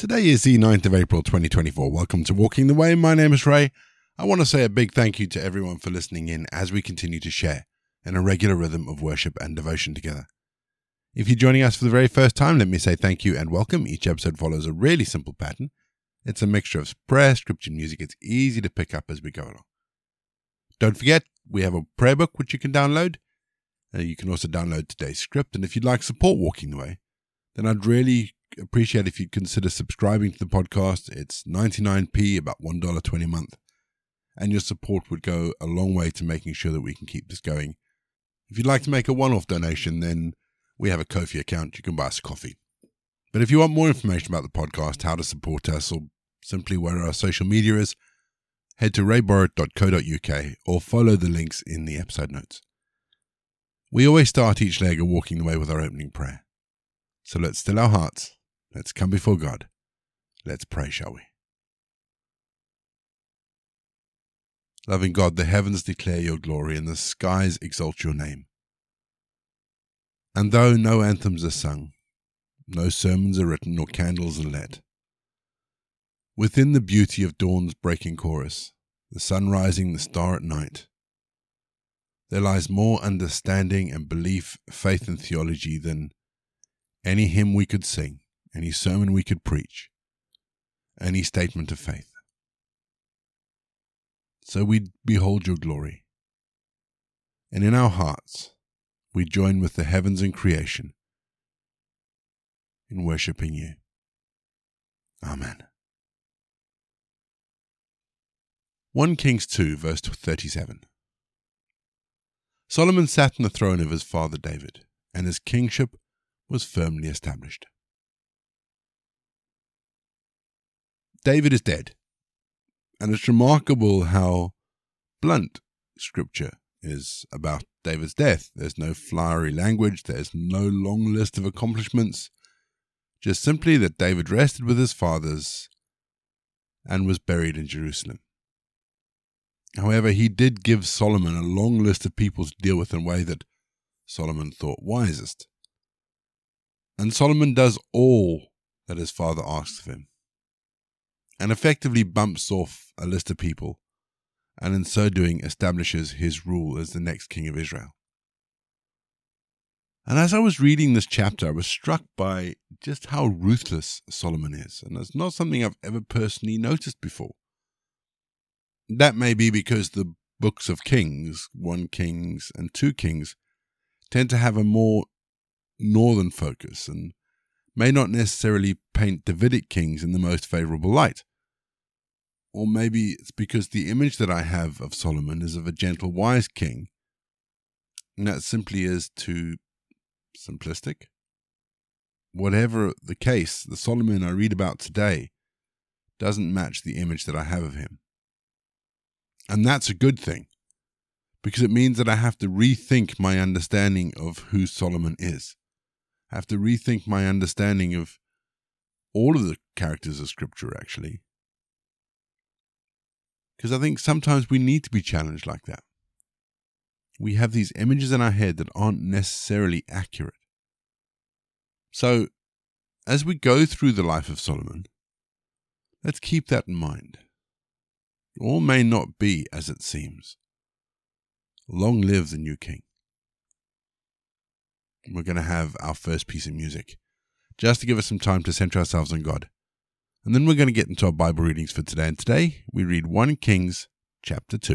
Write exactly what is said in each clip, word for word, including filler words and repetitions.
Today is the ninth of April twenty twenty-four. Welcome to Walking the Way. My name is Ray. I want to say a big thank you to everyone for listening in as we continue to share in a regular rhythm of worship and devotion together. If you're joining us for the very first time, let me say thank you and welcome. Each episode follows a really simple pattern. It's a mixture of prayer, scripture, and music. It's easy to pick up as we go along. Don't forget, we have a prayer book which you can download. Uh, you can also download today's script. And if you'd like to support Walking the Way, then I'd really appreciate if you'd consider subscribing to the podcast. It's ninety-nine p, about one dollar twenty a month. And your support would go a long way to making sure that we can keep this going. If you'd like to make a one-off donation, then we have a Ko-fi account. You can buy us a coffee. But if you want more information about the podcast, how to support us, or simply where our social media is, head to ray borrett dot co dot uk or follow the links in the episode notes. We always start each leg of Walking the Way with our opening prayer. So let's still our hearts. Let's come before God. Let's pray, shall we? Loving God, the heavens declare your glory and the skies exalt your name. And though no anthems are sung, no sermons are written, nor candles are lit, within the beauty of dawn's breaking chorus, the sun rising, the star at night, there lies more understanding and belief, faith and theology than any hymn we could sing, any sermon we could preach, any statement of faith. So we behold your glory, and in our hearts we join with the heavens and creation in worshipping you. Amen. First Kings two, verse thirty-seven. Solomon sat on the throne of his father David, and his kingship was firmly established. David is dead, and it's remarkable how blunt Scripture is about David's death. There's no flowery language, there's no long list of accomplishments, just simply that David rested with his fathers and was buried in Jerusalem. However, he did give Solomon a long list of people to deal with in a way that Solomon thought wisest. And Solomon does all that his father asks of him, and effectively bumps off a list of people, and in so doing establishes his rule as the next king of Israel. And as I was reading this chapter, I was struck by just how ruthless Solomon is, and it's not something I've ever personally noticed before. That may be because the books of Kings, First Kings and Second Kings, tend to have a more northern focus and may not necessarily paint Davidic kings in the most favorable light. Or maybe it's because the image that I have of Solomon is of a gentle, wise king, and that simply is too simplistic. Whatever the case, the Solomon I read about today doesn't match the image that I have of him. And that's a good thing, because it means that I have to rethink my understanding of who Solomon is. I have to rethink my understanding of all of the characters of Scripture, actually. Because I think sometimes we need to be challenged like that. We have these images in our head that aren't necessarily accurate. So, as we go through the life of Solomon, let's keep that in mind. All may not be as it seems. Long live the new king. We're going to have our first piece of music, just to give us some time to center ourselves on God. And then we're going to get into our Bible readings for today. And today we read First Kings chapter two.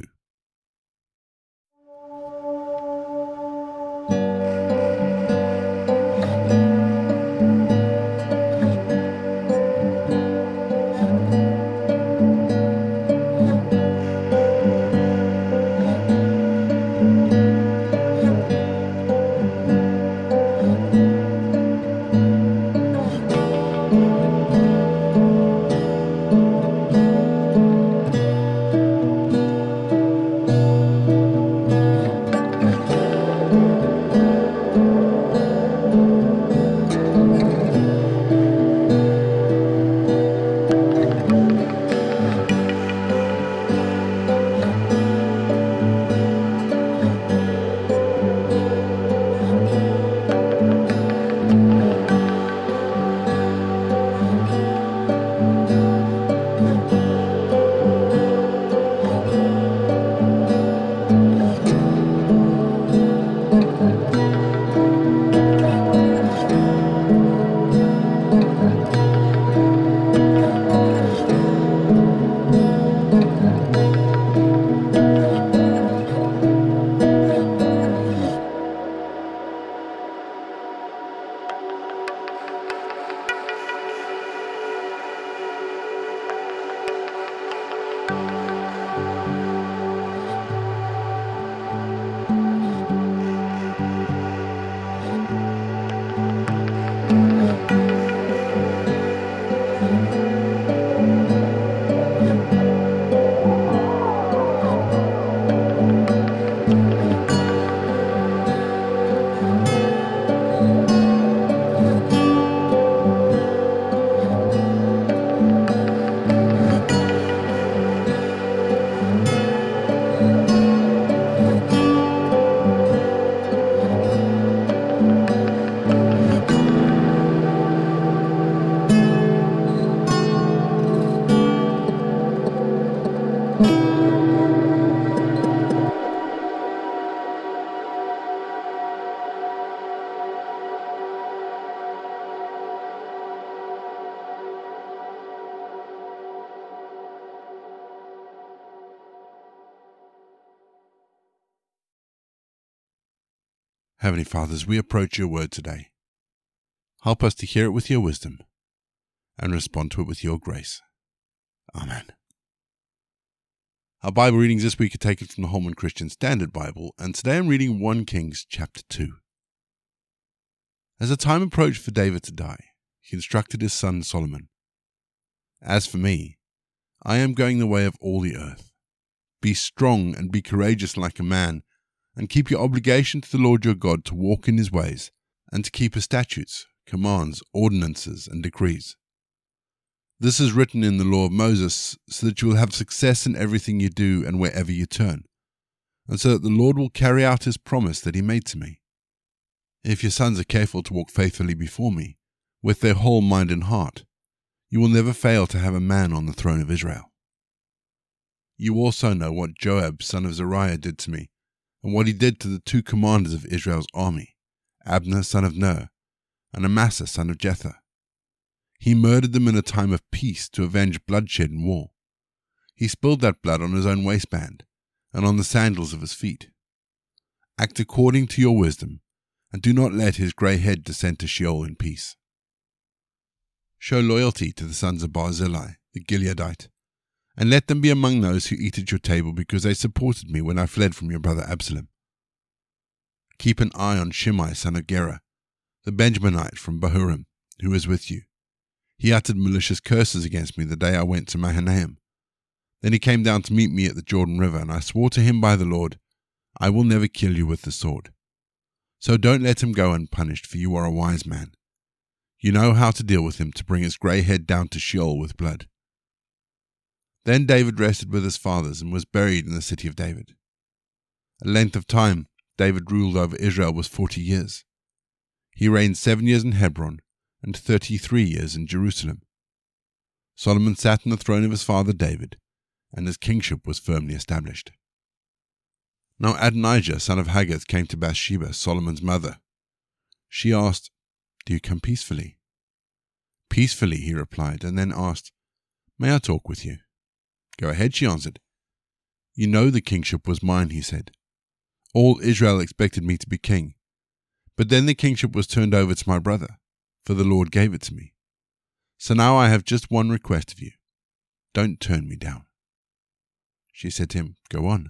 Heavenly Father, as we approach your word today, help us to hear it with your wisdom and respond to it with your grace. Amen. Our Bible readings this week are taken from the Holman Christian Standard Bible, and today I'm reading First Kings chapter two. As the time approached for David to die, he instructed his son Solomon, "As for me, I am going the way of all the earth. Be strong and be courageous like a man, and keep your obligation to the Lord your God to walk in his ways, and to keep his statutes, commands, ordinances, and decrees. This is written in the law of Moses, so that you will have success in everything you do and wherever you turn, and so that the Lord will carry out his promise that he made to me. If your sons are careful to walk faithfully before me, with their whole mind and heart, you will never fail to have a man on the throne of Israel. You also know what Joab, son of Zeruiah, did to me, and what he did to the two commanders of Israel's army, Abner, son of Ner, and Amasa, son of Jether. He murdered them in a time of peace to avenge bloodshed in war. He spilled that blood on his own waistband and on the sandals of his feet. Act according to your wisdom, and do not let his grey head descend to Sheol in peace. Show loyalty to the sons of Barzillai, the Gileadite, and let them be among those who eat at your table, because they supported me when I fled from your brother Absalom. Keep an eye on Shimei, son of Gera, the Benjaminite from Bahurim, who is with you. He uttered malicious curses against me the day I went to Mahanaim. Then he came down to meet me at the Jordan River, and I swore to him by the Lord, I will never kill you with the sword. So don't let him go unpunished, for you are a wise man. You know how to deal with him to bring his grey head down to Sheol with blood." Then David rested with his fathers and was buried in the city of David. A length of time David ruled over Israel was forty years. He reigned seven years in Hebron and thirty-three years in Jerusalem. Solomon sat on the throne of his father David, and his kingship was firmly established. Now Adonijah, son of Haggith, came to Bathsheba, Solomon's mother. She asked, "Do you come peacefully?" "Peacefully," he replied, and then asked, "May I talk with you?" "Go ahead," she answered. "You know the kingship was mine," he said. "All Israel expected me to be king. But then the kingship was turned over to my brother, for the Lord gave it to me. So now I have just one request of you. Don't turn me down." She said to him, "Go on."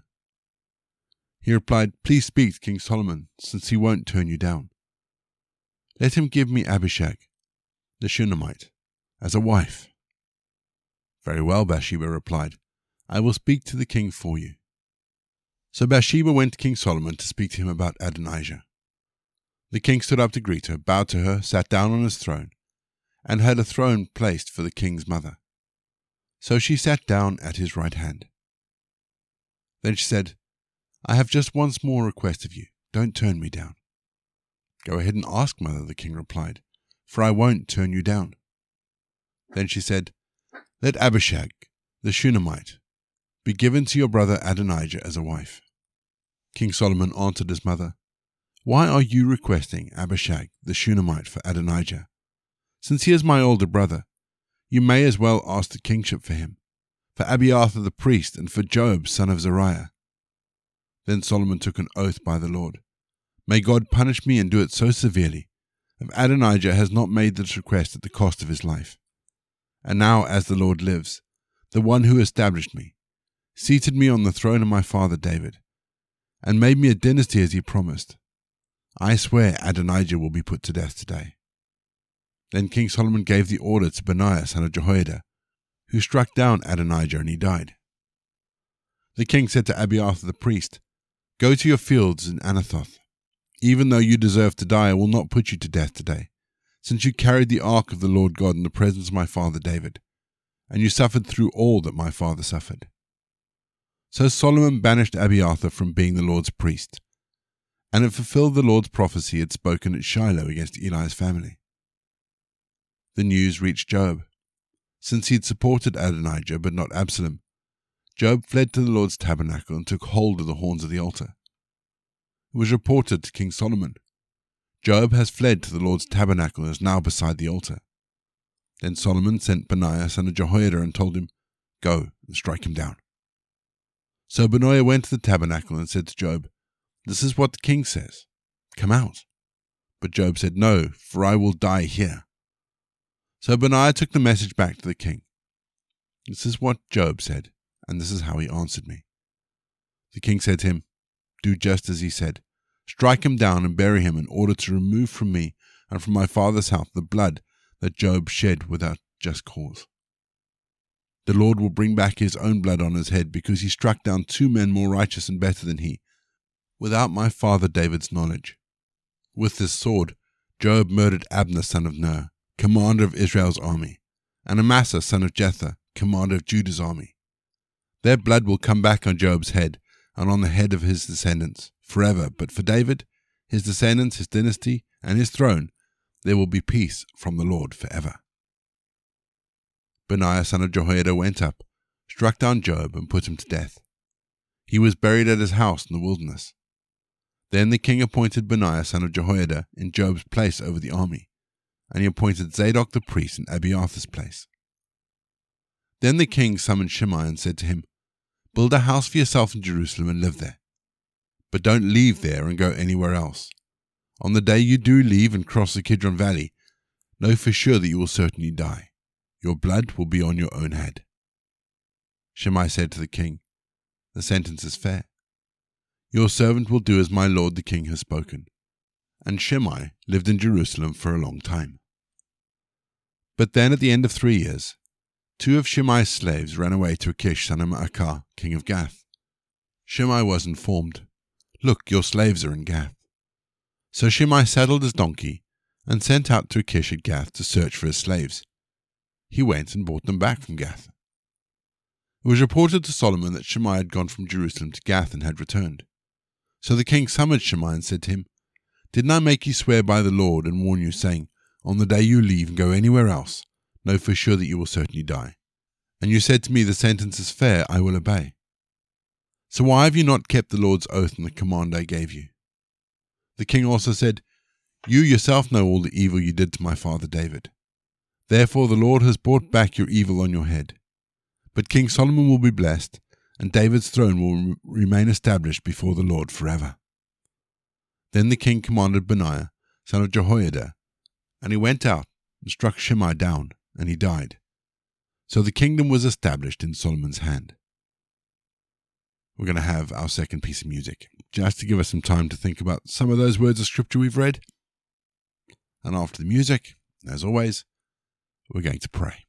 He replied, "Please speak to King Solomon, since he won't turn you down. Let him give me Abishag, the Shunammite, as a wife." "Very well," Bathsheba replied. "I will speak to the king for you." So Bathsheba went to King Solomon to speak to him about Adonijah. The king stood up to greet her, bowed to her, sat down on his throne, and had a throne placed for the king's mother. So she sat down at his right hand. Then she said, "I have just one small request of you. Don't turn me down." "Go ahead and ask, mother," the king replied, "for I won't turn you down." Then she said, "Let Abishag, the Shunammite, be given to your brother Adonijah as a wife." King Solomon answered his mother, "Why are you requesting Abishag, the Shunammite, for Adonijah? Since he is my older brother, you may as well ask the kingship for him, for Abiathar the priest, and for Joab, son of Zeruiah." Then Solomon took an oath by the Lord, "May God punish me and do it so severely, if Adonijah has not made this request at the cost of his life. And now, as the Lord lives, the one who established me, seated me on the throne of my father David, and made me a dynasty as he promised, I swear Adonijah will be put to death today." Then King Solomon gave the order to Benaiah, son of Jehoiada, who struck down Adonijah, and he died. The king said to Abiathar the priest, "Go to your fields in Anathoth. Even though you deserve to die, I will not put you to death today, since you carried the ark of the Lord God in the presence of my father David, and you suffered through all that my father suffered." So Solomon banished Abiathar from being the Lord's priest, and it fulfilled the Lord's prophecy he had spoken at Shiloh against Eli's family. The news reached Joab. Since he had supported Adonijah but not Absalom, Joab fled to the Lord's tabernacle and took hold of the horns of the altar. It was reported to King Solomon, "Joab has fled to the Lord's tabernacle and is now beside the altar." Then Solomon sent Benaiah, son of Jehoiada, and told him, "Go and strike him down." So Benaiah went to the tabernacle and said to Joab, "This is what the king says. come out. But Job said, no, for I will die here. So Benaiah took the message back to the king. This is what Job said, and this is how he answered me. The king said to him, do just as he said. Strike him down and bury him in order to remove from me and from my father's house the blood that Job shed without just cause. The Lord will bring back his own blood on his head, because he struck down two men more righteous and better than he, without my father David's knowledge. With this sword, Job murdered Abner son of Ner, commander of Israel's army, and Amasa son of Jether, commander of Judah's army. Their blood will come back on Job's head and on the head of his descendants forever. But for David, his descendants, his dynasty, and his throne, there will be peace from the Lord forever. Benaiah son of Jehoiada went up, struck down Job, and put him to death. He was buried at his house in the wilderness. Then the king appointed Benaiah son of Jehoiada in Job's place over the army, and he appointed Zadok the priest in Abiathar's place. Then the king summoned Shimei and said to him, build a house for yourself in Jerusalem and live there. But don't leave there and go anywhere else. On the day you do leave and cross the Kidron Valley, know for sure that you will certainly die. Your blood will be on your own head. Shimei said to the king, the sentence is fair. Your servant will do as my lord the king has spoken. And Shimei lived in Jerusalem for a long time. But then at the end of three years, two of Shimei's slaves ran away to Achish son of Maacah, king of Gath. Shimei was informed, look, your slaves are in Gath. So Shimei saddled his donkey and sent out to Achish at Gath to search for his slaves. He went and brought them back from Gath. It was reported to Solomon that Shimei had gone from Jerusalem to Gath and had returned. So the king summoned Shimei and said to him, didn't I make you swear by the Lord and warn you, saying, on the day you leave and go anywhere else, know for sure that you will certainly die? And you said to me, the sentence is fair, I will obey. So why have you not kept the Lord's oath and the command I gave you? The king also said, you yourself know all the evil you did to my father David. Therefore the Lord has brought back your evil on your head. But King Solomon will be blessed, and David's throne will remain established before the Lord forever. Then the king commanded Benaiah, son of Jehoiada, and he went out and struck Shimei down, and he died. So the kingdom was established in Solomon's hand. We're going to have our second piece of music, just to give us some time to think about some of those words of scripture we've read. And after the music, as always, we're going to pray.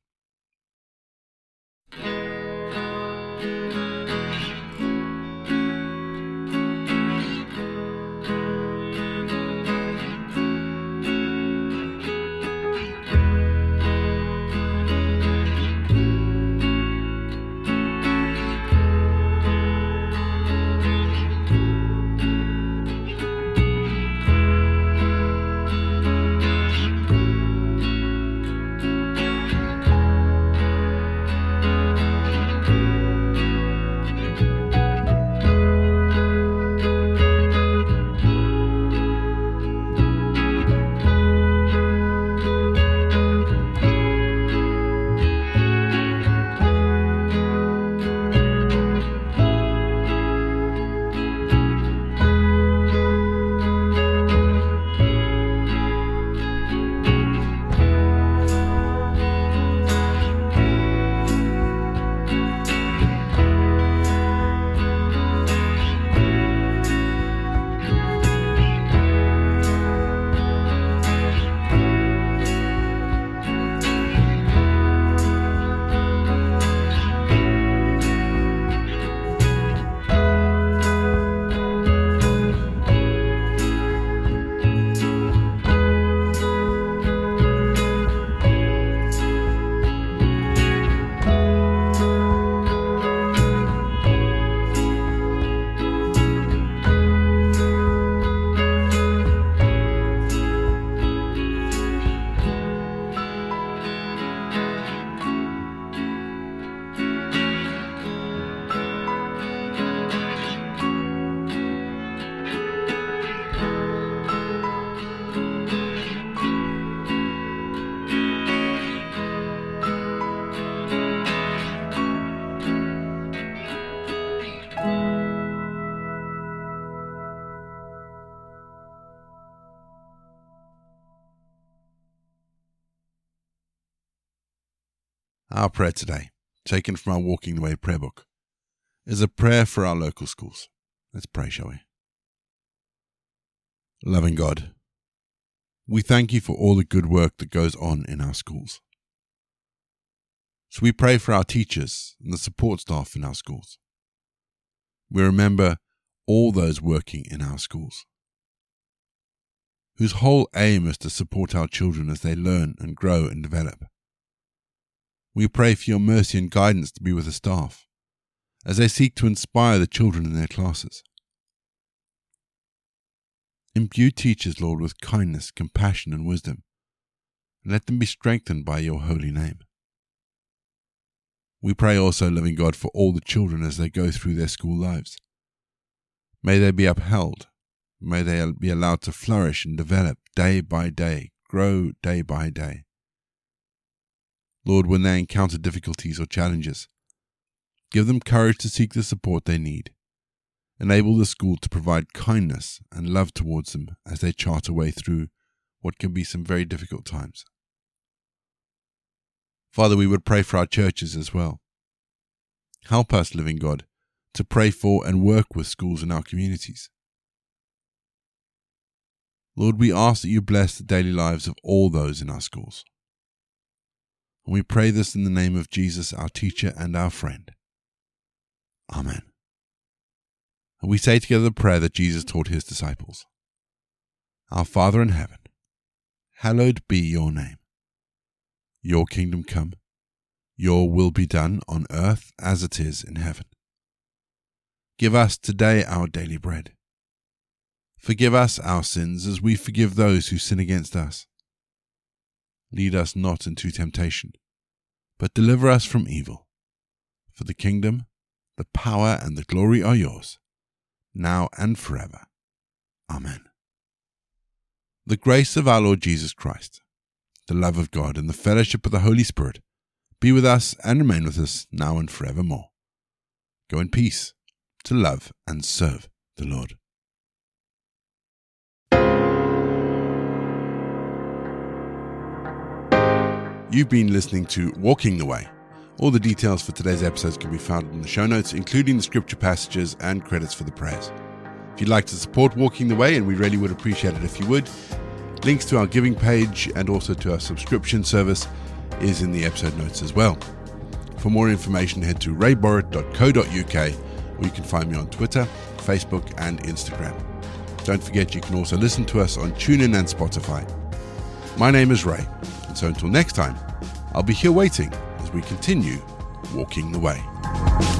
Our prayer today, taken from our Walking the Way prayer book, is a prayer for our local schools. Let's pray, shall we? Loving God, we thank you for all the good work that goes on in our schools. So we pray for our teachers and the support staff in our schools. We remember all those working in our schools, whose whole aim is to support our children as they learn and grow and develop. We pray for your mercy and guidance to be with the staff, as they seek to inspire the children in their classes. Imbue teachers, Lord, with kindness, compassion and wisdom, and let them be strengthened by your holy name. We pray also, living God, for all the children as they go through their school lives. May they be upheld. May they be allowed to flourish and develop day by day, grow day by day. Lord, when they encounter difficulties or challenges, give them courage to seek the support they need. Enable the school to provide kindness and love towards them as they chart a way through what can be some very difficult times. Father, we would pray for our churches as well. Help us, living God, to pray for and work with schools in our communities. Lord, we ask that you bless the daily lives of all those in our schools. And we pray this in the name of Jesus, our teacher and our friend. Amen. And we say together the prayer that Jesus taught his disciples. Our Father in heaven, hallowed be your name. Your kingdom come, your will be done on earth as it is in heaven. Give us today our daily bread. Forgive us our sins as we forgive those who sin against us. Lead us not into temptation, but deliver us from evil. For the kingdom, the power, and the glory are yours, now and forever. Amen. The grace of our Lord Jesus Christ, the love of God, and the fellowship of the Holy Spirit be with us and remain with us now and forevermore. Go in peace to love and serve the Lord. You've been listening to Walking the Way. All the details for today's episodes can be found in the show notes, including the scripture passages and credits for the prayers. If you'd like to support Walking the Way, and we really would appreciate it if you would, links to our giving page and also to our subscription service is in the episode notes as well. For more information, head to ray borrett dot co dot uk, or you can find me on Twitter, Facebook and Instagram. Don't forget you can also listen to us on TuneIn and Spotify. My name is Ray. So until next time, I'll be here waiting as we continue walking the way.